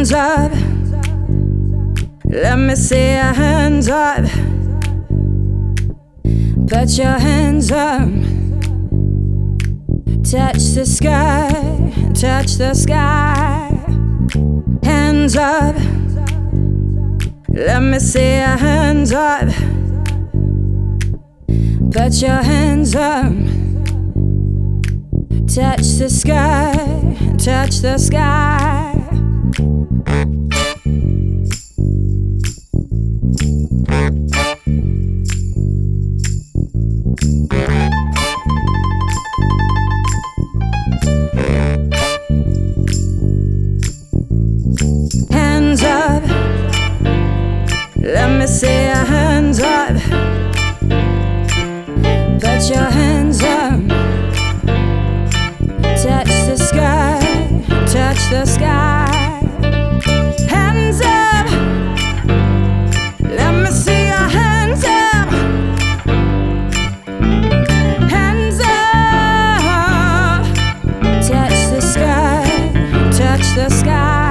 Hands up, let me see your hands up. Put your hands up. Touch the sky, touch the sky. Hands up, let me see your hands up. Put your hands up. Touch the sky, touch the sky. Hands up, let me see your hands up. Put your hands up. Touch the sky, touch the sky. Hands up, let me see your hands up. Hands up, touch the sky, touch the sky.